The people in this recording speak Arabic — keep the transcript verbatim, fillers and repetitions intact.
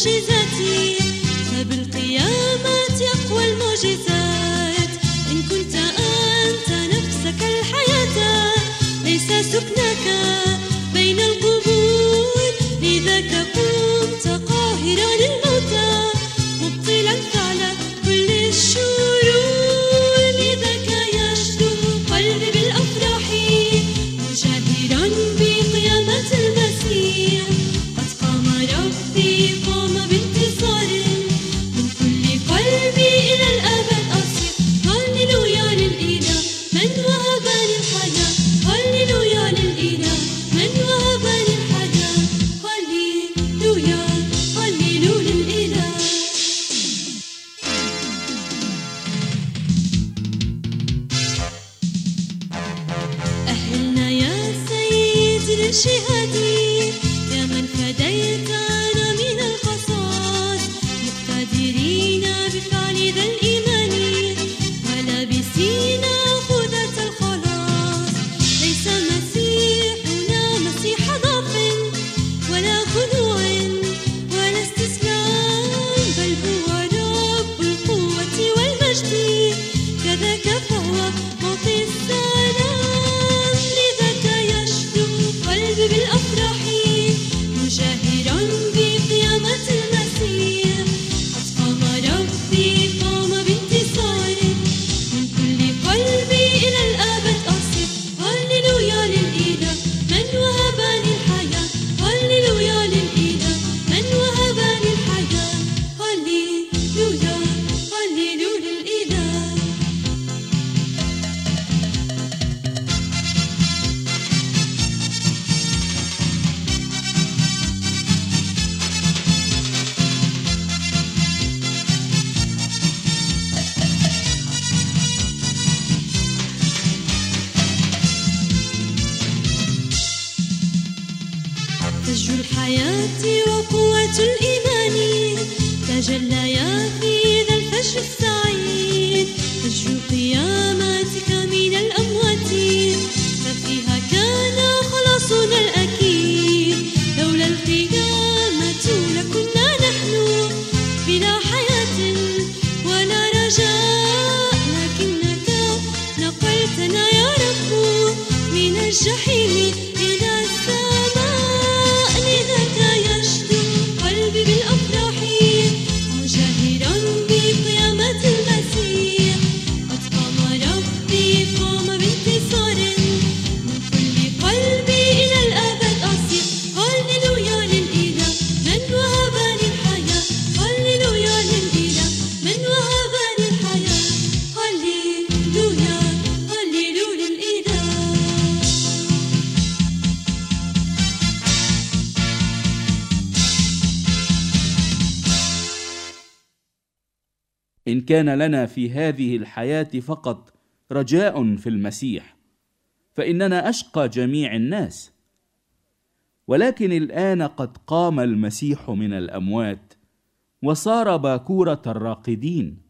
معجزاتي، فبالقيامة أقوى المعجزات. إن كنت أنت نفسك الحياة، ليس سكنك بين القبور، لذاك قمت قاهرا للموتى، مبطلا فعل كل الشرور. لذاك يشدو قلبي بالأفراح، مجاهرا بقيامة المسيح. قد قام ربي، قام بانتصار، من كل قلبي إلى الأبد أصير. هللويا للإله من وهبني الحياة، هللويا للإله من وهبني الحياة، هللويا هللويا للإله. أهلنا يا سيد للشهاد، يا من فديتنا من القصاص، مقتدرين بفعل ذا الإيمان، ولابسين خوذة الخلاص. ليس مسيحنا مسيح ضعف ولا خضوع ولا استسلام، بل هو رب القوة والمجد، كذاك فهو معطي السلام. لذاك يشدو قلبي بالأفراح، مجاهرا بقيامة المسيح. قد قام ربي، قام بانتصار، من كل قلبي إلى الأبد أصير. هللويا للإله من وهبني الحياة، هللويا للإله من وهبني الحياة، هللويا هللويا للإله. فجر الحياة وقوة الإيمان، تجليا في ذا الفجر السعيد. فجر قيامتك من الأموات، ففيها كان خلاصنا الأكيد. لولا القيامة لكنا نحن بلا حياة ولا رجاء، لكنك نقلتنا يا رب من الجحيم إلى السماء. لذاك يشدو قلبي بالأفراح، مجاهرا بقيامة المسيح. قد قام ربي، قام بانتصار، من كل قلبي إلى الأبد أصير. هللويا للإله من وهبني الحياة، هللويا للإله من وهبني الحياة، هللويا هللويا للإله. إن كان لنا في هذه الحياة فقط رجاء في المسيح، فإننا أشقى جميع الناس. ولكن الآن قد قام المسيح من الأموات، وصار باكورة الراقدين،